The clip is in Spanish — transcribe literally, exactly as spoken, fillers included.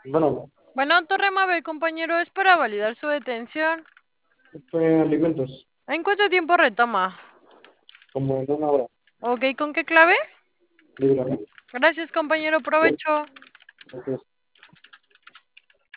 Bueno, Bueno, Torre Mabel, compañero, es para validar su detención. fue alimentos, ¿En cuánto tiempo retoma? como en una hora, Ok, ¿con qué clave? libre. Gracias, compañero, provecho. Entonces,